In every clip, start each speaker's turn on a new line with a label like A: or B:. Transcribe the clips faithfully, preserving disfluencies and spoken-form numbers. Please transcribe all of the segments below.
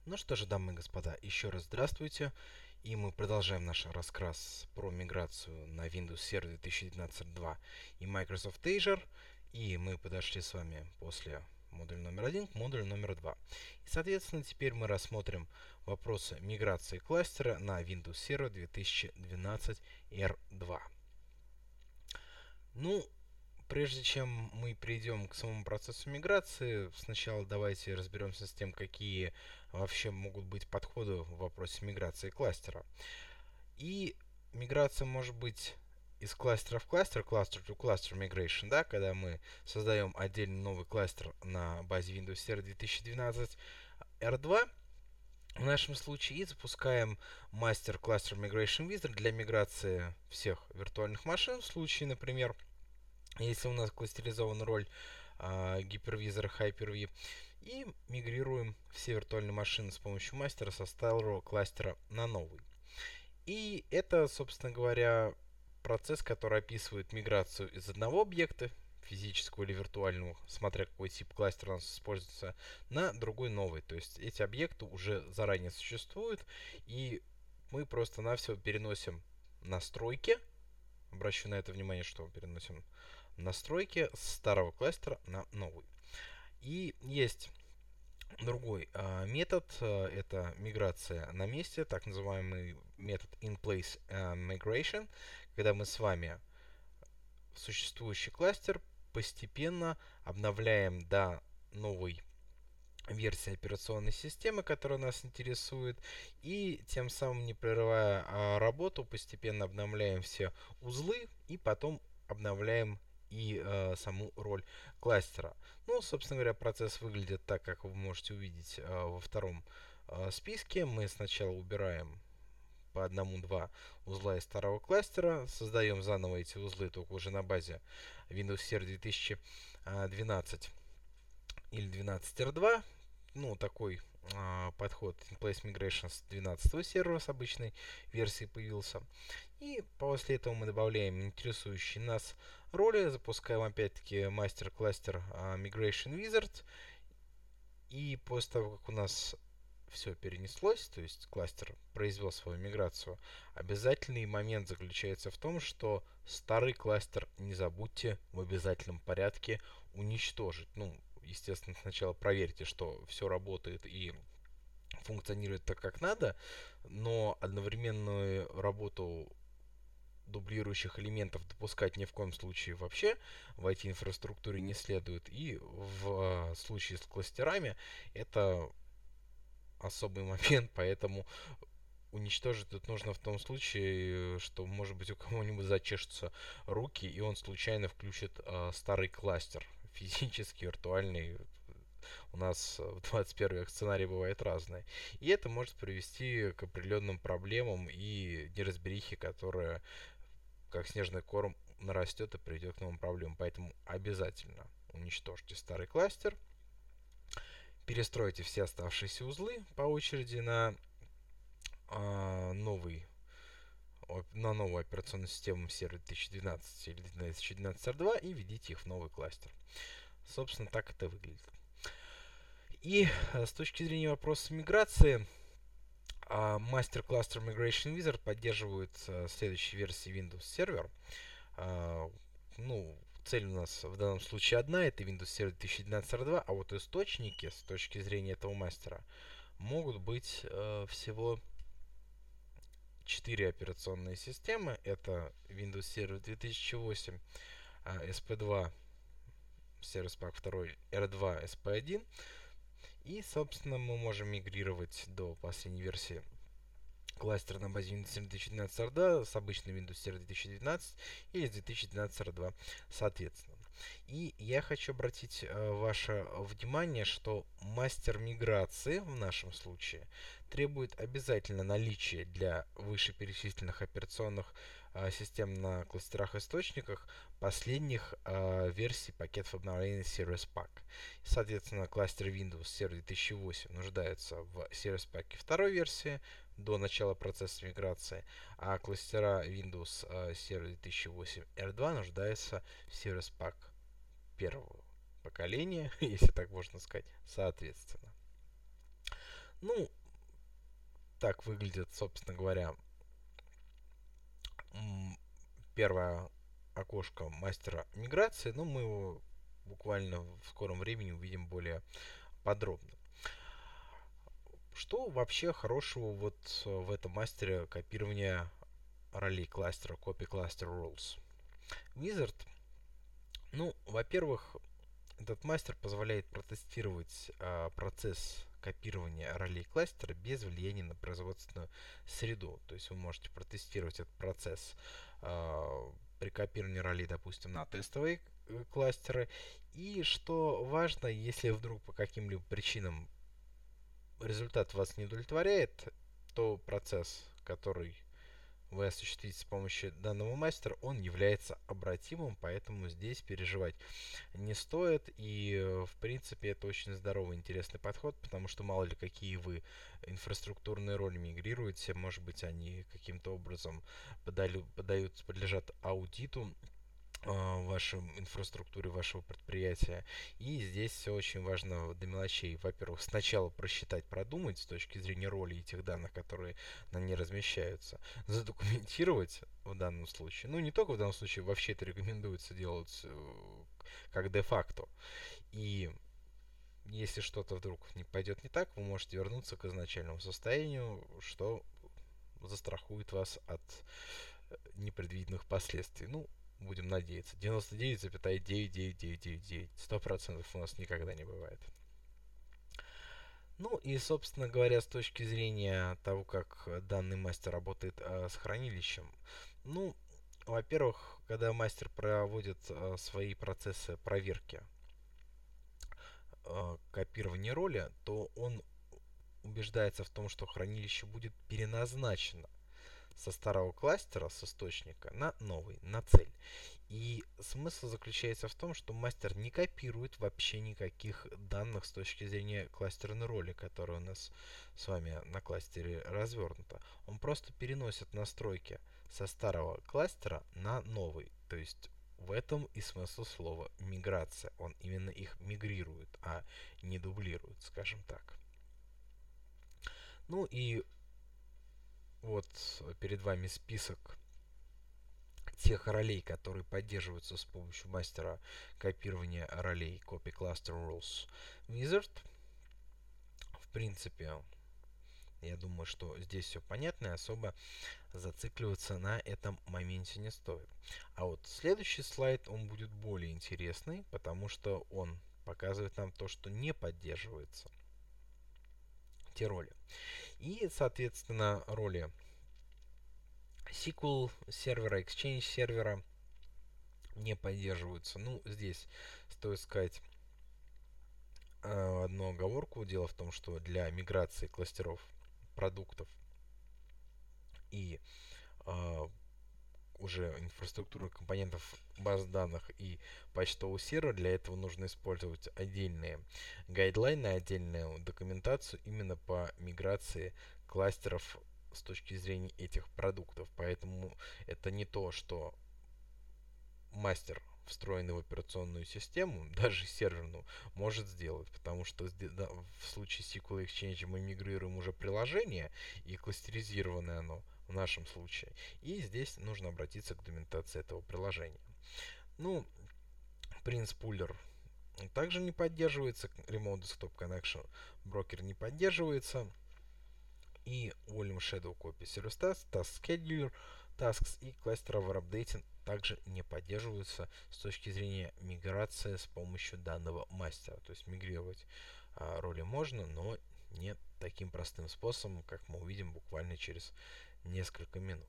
A: Ну что же, дамы и господа, еще раз здравствуйте. И мы продолжаем наш рассказ про миграцию на Windows Server две тысячи девятнадцать два и Microsoft Azure. И мы подошли с вами после модуля номер один к модулю номер два. И, соответственно, теперь мы рассмотрим вопросы миграции кластера на Windows Server две тысячи двенадцать эр два. Ну, прежде чем мы перейдем к самому процессу миграции, сначала давайте разберемся с тем, какие вообще могут быть подходы в вопросе миграции кластера. И миграция может быть из кластера в кластер, cluster to cluster migration, да, когда мы создаем отдельный новый кластер на базе Windows Server две тысячи двенадцать эр два. В нашем случае и запускаем Master Cluster Migration Wizard для миграции всех виртуальных машин. В случае, например, если у нас кластеризована роль э, гипервизора Hyper-V, и мигрируем все виртуальные машины с помощью мастера со старого кластера на новый. И это, собственно говоря, процесс, который описывает миграцию из одного объекта, физического или виртуального, смотря какой тип кластера у нас используется, на другой новый. То есть эти объекты уже заранее существуют, и мы просто-навсего переносим настройки. Обращу на это внимание, что мы переносим настройки с старого кластера на новый. И есть другой э, метод, э, это миграция на месте, так называемый метод in-place э, migration, когда мы с вами существующий кластер постепенно обновляем до новой версии операционной системы, которая нас интересует, и тем самым, не прерывая а, работу, постепенно обновляем все узлы и потом обновляем и э, саму роль кластера. Ну, собственно говоря, процесс выглядит так, как вы можете увидеть э, во втором э, списке. Мы сначала убираем по одному-два узла из старого кластера, создаем заново эти узлы, только уже на базе Windows Server две тысячи двенадцать или двенадцать эр два. Ну, такой э, подход in-place migration с двенадцатого сервера с обычной версии появился. И после этого мы добавляем интересующие нас роли, запускаем опять-таки Master Cluster uh, Migration Wizard. И после того, как у нас все перенеслось, то есть кластер произвел свою миграцию, обязательный момент заключается в том, что старый кластер не забудьте в обязательном порядке уничтожить. Ну, естественно, сначала проверьте, что все работает и функционирует так, как надо, но одновременную работу дублирующих элементов допускать ни в коем случае вообще в ай ти-инфраструктуре не следует. И в э, случае с кластерами это особый момент, поэтому уничтожить тут нужно в том случае, что, может быть, у кого-нибудь зачешутся руки, и он случайно включит э, старый кластер, физический, виртуальный. У нас в двадцать первом век сценарии бывают разные. И это может привести к определенным проблемам и неразберихе, которая, как снежный ком, нарастет и приведет к новым проблемам. Поэтому обязательно уничтожьте старый кластер, перестройте все оставшиеся узлы по очереди на э, новый на новую операционную систему сервер две тысячи двенадцать или две тысячи двенадцать эр два и введите их в новый кластер. Собственно, так это выглядит. И э, с точки зрения вопроса миграции, э, Master Cluster Migration Wizard поддерживает э, следующие версии Windows Server. Э, ну, цель у нас в данном случае одна, это Windows Server две тысячи двенадцать эр два, а вот источники с точки зрения этого мастера могут быть э, всего четыре операционные системы. Это Windows Server две тысячи восемь, эс пи два, Service Pack два, эр два, эс пи один. И, собственно, мы можем мигрировать до последней версии кластера на базе Windows Server две тысячи двенадцать эр два с обычной Windows Server две тысячи девятнадцать или с две тысячи двенадцать эр два, соответственно. И я хочу обратить э, ваше внимание, что мастер миграции в нашем случае требует обязательно наличия для вышеперечисленных операционных э, систем на кластерах-источниках последних э, версий пакетов обновления Service Pack. Соответственно, кластер Windows Server две тысячи восемь нуждается в Service Pack второй версии до начала процесса миграции, а кластера Windows э, Server две тысячи восемь эр два нуждаются в Service Pack первого поколения, если так можно сказать, соответственно. Ну, так выглядит, собственно говоря, м, первое окошко мастера миграции, но мы его буквально в скором времени увидим более подробно. Что вообще хорошего вот э, в этом мастере копирования ролей кластера, Copy Cluster Rules? Wizard, ну, во-первых, этот мастер позволяет протестировать а, процесс копирования ролей кластера без влияния на производственную среду. То есть вы можете протестировать этот процесс а, при копировании ролей, допустим, на тестовые э, кластеры. И что важно, если вдруг по каким-либо причинам результат вас не удовлетворяет, то процесс, который вы осуществите с помощью данного мастера, он является обратимым, поэтому здесь переживать не стоит. И, э, в принципе, это очень здоровый, интересный подход, потому что мало ли какие вы инфраструктурные роли мигрируете, может быть, они каким-то образом подалю, подают, подлежат аудиту в вашей инфраструктуре вашего предприятия. И здесь все очень важно до мелочей. Во-первых, сначала просчитать, продумать с точки зрения роли и тех данных, которые на ней размещаются, задокументировать в данном случае. Ну, не только в данном случае, вообще это рекомендуется делать э, как де-факто. И если что-то вдруг не пойдет не так, вы можете вернуться к изначальному состоянию, что застрахует вас от непредвиденных последствий. Ну, будем надеяться. девяносто девять целых девять девять девять девять девять. Сто процентов у нас никогда не бывает. Ну и, собственно говоря, с точки зрения того, как данный мастер работает э, с хранилищем. Ну, во-первых, когда мастер проводит э, свои процессы проверки э, копирования роли, то он убеждается в том, что хранилище будет переназначено со старого кластера, с источника, на новый, на цель. И смысл заключается в том, что мастер не копирует вообще никаких данных с точки зрения кластерной роли, которая у нас с вами на кластере развернута. Он просто переносит настройки со старого кластера на новый. То есть в этом и смысл слова миграция. Он именно их мигрирует, а не дублирует, скажем так. Ну и вот перед вами список тех ролей, которые поддерживаются с помощью мастера копирования ролей Copy Cluster Rules Wizard. В принципе, я думаю, что здесь все понятно, и особо зацикливаться на этом моменте не стоит. А вот следующий слайд, он будет более интересный, потому что он показывает нам то, что не поддерживается. Те роли. И, соответственно, роли эс ку эль сервера, Exchange сервера не поддерживаются. Ну, здесь стоит сказать э, одну оговорку. Дело в том, что для миграции кластеров продуктов и э, уже инфраструктурных компонентов баз данных и почтового сервера, для этого нужно использовать отдельные гайдлайны, отдельную документацию именно по миграции кластеров с точки зрения этих продуктов. Поэтому это не то, что мастер, встроенный в операционную систему, даже серверную, может сделать, потому что в случае эс ку эль Exchange мы мигрируем уже приложение, и кластеризированное оно в нашем случае, и здесь нужно обратиться к документации этого приложения. Ну, Prince Puller также не поддерживается, Remote Desktop Connection Broker не поддерживается, и Volume Shadow Copy Service Task, Task Scheduler, Tasks и Cluster Over Updating также не поддерживаются с точки зрения миграции с помощью данного мастера. То есть мигрировать а, роли можно, но не таким простым способом, как мы увидим буквально через несколько минут.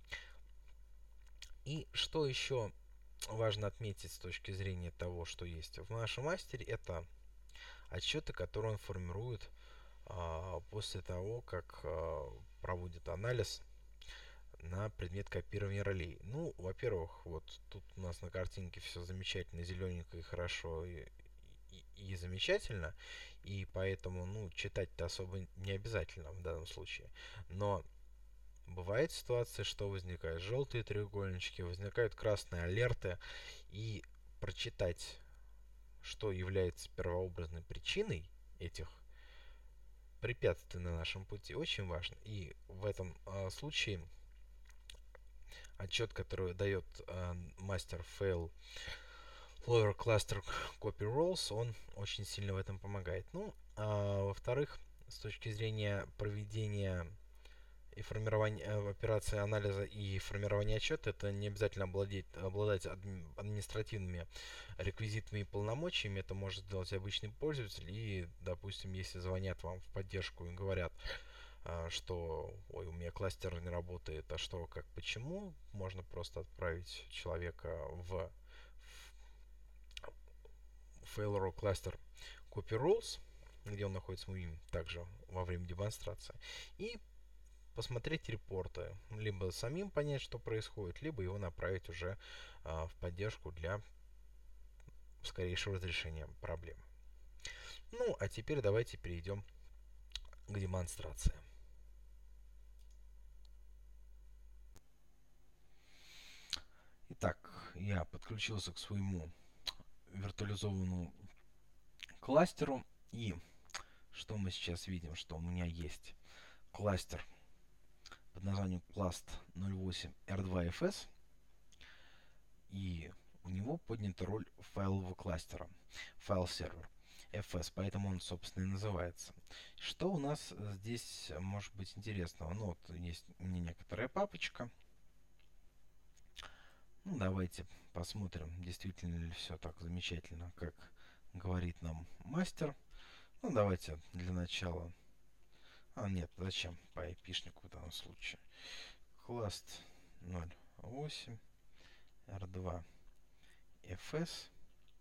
A: И что еще важно отметить с точки зрения того, что есть в нашем мастере, это отчеты, которые он формирует а, после того, как а, проводит анализ на предмет копирования ролей. Ну, во-первых, вот тут у нас на картинке все замечательно, зелененько и хорошо, и, и, и замечательно, и поэтому, ну, читать-то особо не обязательно в данном случае. Но бывает ситуация, что возникают желтые треугольнички, возникают красные алерты, и прочитать, что является первообразной причиной этих препятствие на нашем пути, очень важно. И в этом э, случае отчет, который дает э, мастер fail lower cluster copy roles, он очень сильно в этом помогает. Ну, а во-вторых, с точки зрения проведения и формирования э, операции анализа и формирования отчета, это не обязательно обладать, обладать адми, административными реквизитами и полномочиями. Это может сделать обычный пользователь. И, допустим, если звонят вам в поддержку и говорят, э, что ой, у меня кластер не работает, а что, как, почему, можно просто отправить человека в failure cluster copy roles, где он находится также во время демонстрации, и посмотреть репорты, либо самим понять, что происходит, либо его направить уже а, в поддержку для скорейшего разрешения проблемы. Ну, а теперь давайте перейдем к демонстрации. Итак, я подключился к своему виртуализованному кластеру, и что мы сейчас видим, что у меня есть кластер под названием Clast ноль восемь эр два эф эс, и у него поднята роль файлового кластера, файл-сервер эф эс, поэтому он, собственно, и называется. Что у нас здесь может быть интересного? Ну, вот есть у меня некоторая папочка. Ну, давайте посмотрим, действительно ли все так замечательно, как говорит нам мастер. Ну, давайте для начала... А, нет, зачем? По айпишнику в данном случае. Clast ноль восемь эр два эф эс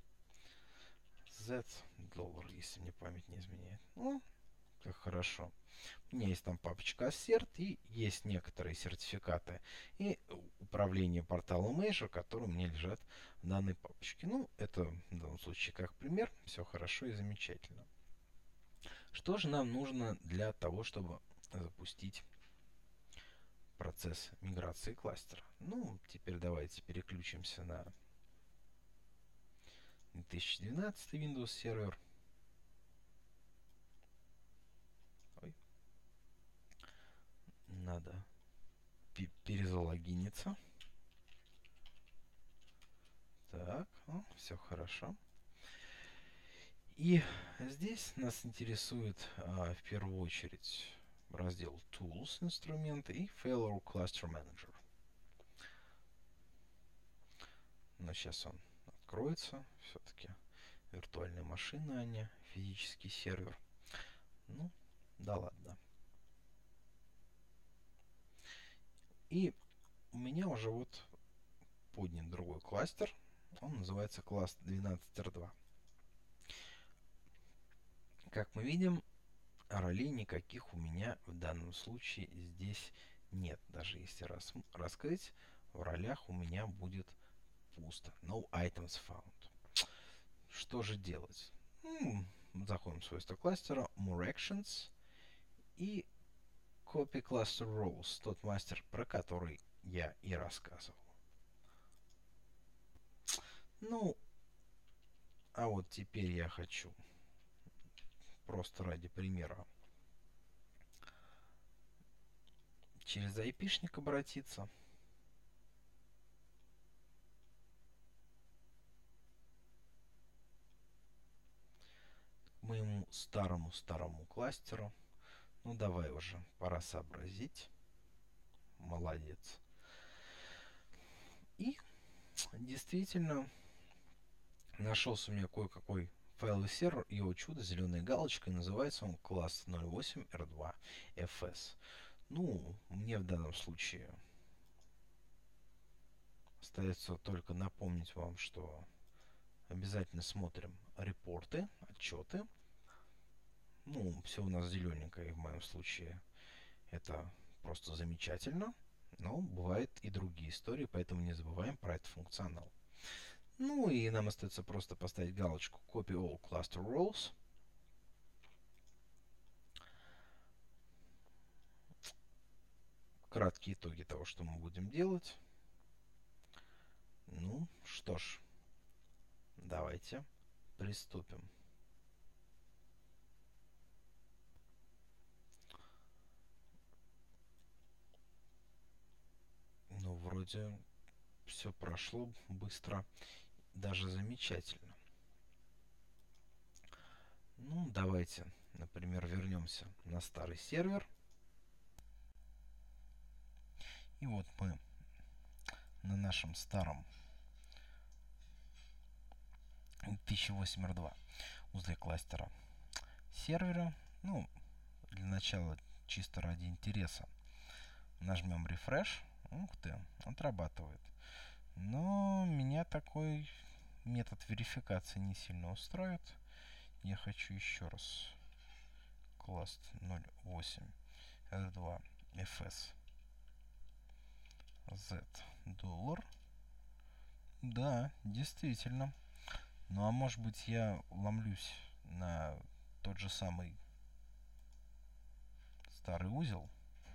A: Z доллар, если мне память не изменяет. Ну, как хорошо. У меня есть там папочка Assert и есть некоторые сертификаты и управление порталом Azure, которые у меня лежат в данной папочке. Ну, это в данном случае как пример. Все хорошо и замечательно. Что же нам нужно для того, чтобы запустить процесс миграции кластера? Ну, теперь давайте переключимся на две тысячи двенадцатый Windows Server. Ой. Надо перезалогиниться. Так, ну, все хорошо. И здесь нас интересует а, в первую очередь раздел Tools, инструменты и Failure Cluster Manager. Но сейчас он откроется. Все-таки виртуальная машина, а не физический сервер. Ну, да ладно. И у меня уже вот поднят другой кластер. Он называется класс двенадцать эр два. Как мы видим, ролей никаких у меня в данном случае здесь нет. Даже если рас раскрыть, в ролях у меня будет пусто. No items found. Что же делать? М -м, заходим в свойства кластера, More Actions и Copy Cluster Roles, тот мастер, про который я и рассказывал. Ну, а вот теперь я хочу просто ради примера через айпишник обратиться. К моему старому-старому кластеру. Ну, давай уже, пора сообразить. Молодец. И действительно нашелся у меня кое-какой файловый сервер, его чудо, зеленой галочкой, называется он класс ноль восемь эр два эф эс. Ну, мне в данном случае остается только напомнить вам, что обязательно смотрим репорты, отчеты. Ну, все у нас зелененькое в моем случае. Это просто замечательно. Но бывают и другие истории, поэтому не забываем про этот функционал. Ну и нам остается просто поставить галочку Copy All Cluster Roles. Краткие итоги того, что мы будем делать. Ну что ж, давайте приступим. вроде все прошло быстро, даже замечательно. Ну, давайте, например, вернемся на старый сервер. И вот мы на нашем старом тысяча восемь эр два узле кластера сервера. Ну, для начала, чисто ради интереса, нажмем refresh. Ух ты, отрабатывает. Но меня такой метод верификации не сильно устроит. Я хочу еще раз. Класс ноль восемь эр два эф эс Z доллар. Да, действительно. Ну а может быть я ломлюсь на тот же самый старый узел.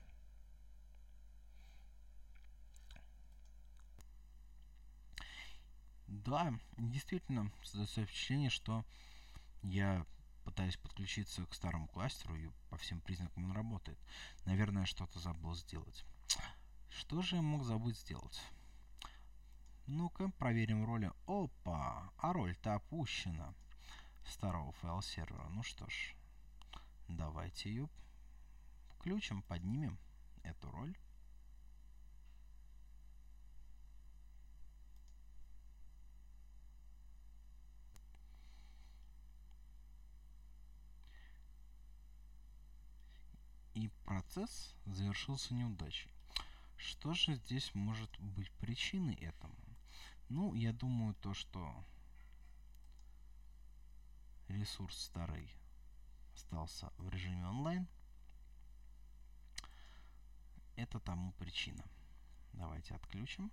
A: Да, действительно, создается впечатление, что я пытаюсь подключиться к старому кластеру, и по всем признакам он работает. Наверное, что-то забыл сделать. Что же я мог забыть сделать? Ну-ка, проверим роли. Опа! А роль-то опущена старого файл-сервера. Ну что ж, давайте ее включим, поднимем эту роль. И процесс завершился неудачей. Что же здесь может быть причиной этому? Ну, я думаю, то, что ресурс старый остался в режиме онлайн, это тому причина. Давайте отключим.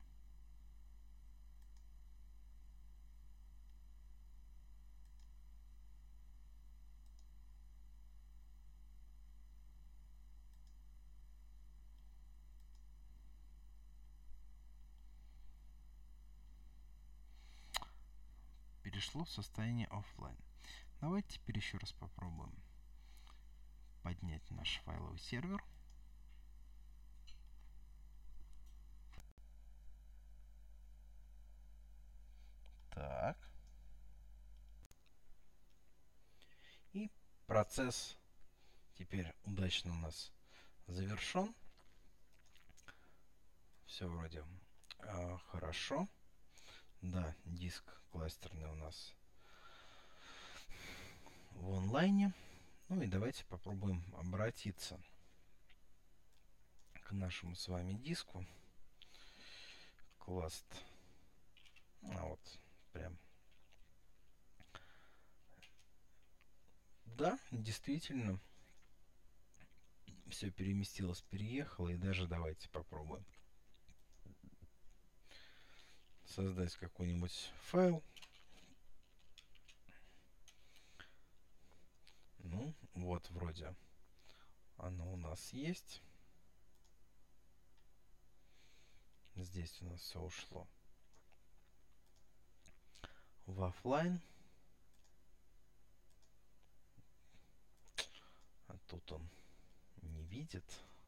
A: Перешло в состояние оффлайн. Давайте теперь еще раз попробуем поднять наш файловый сервер. Так. И процесс теперь удачно у нас завершен. Все вроде э, хорошо. Да, диск кластерный у нас в онлайне. Ну и давайте попробуем обратиться к нашему с вами диску. Класт. А вот прям. Да, действительно. Все переместилось, переехало. И даже давайте попробуем создать какой-нибудь файл. Ну, вот вроде оно у нас есть. Здесь у нас все ушло в оффлайн. А тут он не видит.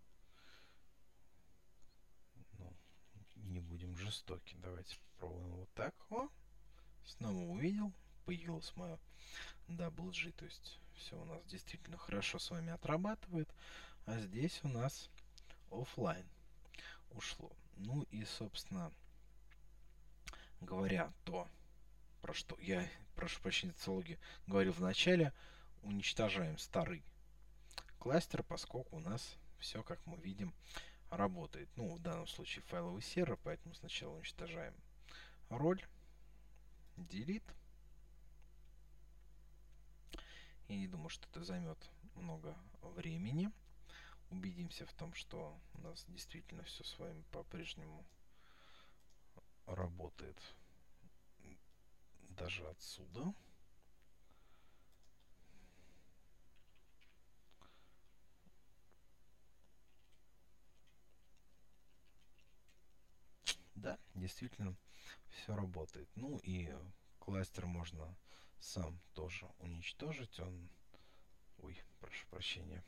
A: Ну, не будем жестоки. Давайте попробуем вот так. О, снова увидел. Появилось мое дабл ю джи. То есть все у нас действительно хорошо с вами отрабатывает. А здесь у нас оффлайн ушло. Ну и, собственно говоря, то, про что я, прошу прощения, социологи, говорил в начале, уничтожаем старый кластер, поскольку у нас все, как мы видим, работает. Ну, в данном случае файловый сервер, поэтому сначала уничтожаем роль, delete. Я не думаю, что это займет много времени. Убедимся в том, что у нас действительно все с вами по-прежнему работает даже отсюда. Да, действительно все работает. Ну и кластер можно сам тоже уничтожить. Он... Ой, прошу прощения.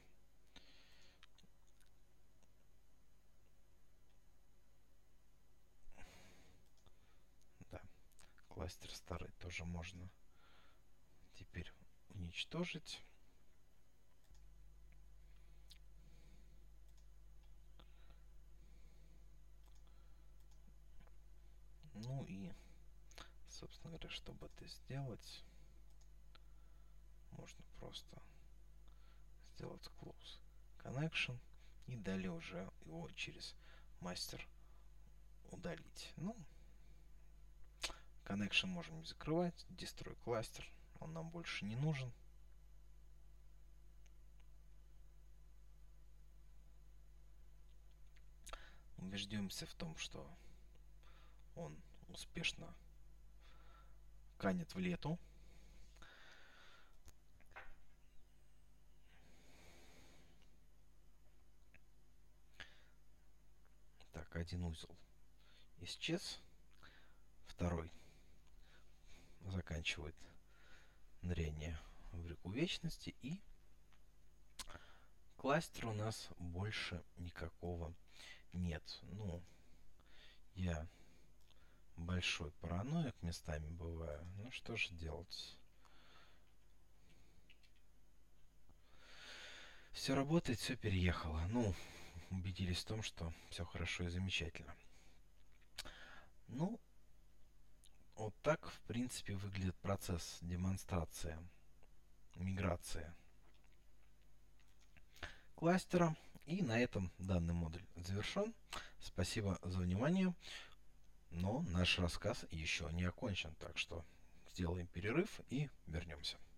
A: Кластер старый тоже можно теперь уничтожить. Ну и, собственно говоря, чтобы это сделать, можно просто сделать close connection и далее уже его через мастер удалить. Ну, connection можем закрывать, destroy cluster, он нам больше не нужен. Убеждемся в том, что он успешно канет в лету. Так, один узел исчез, второй заканчивает ныряние в реку вечности, и кластера у нас больше никакого нет. Ну, я большой параноик местами бываю. Ну, что же делать? Все работает, все переехало. Ну, убедились в том, что все хорошо и замечательно. Ну, вот так, в принципе, выглядит процесс демонстрации миграции кластера. И на этом данный модуль завершен. Спасибо за внимание. Но наш рассказ еще не окончен, так что сделаем перерыв и вернемся.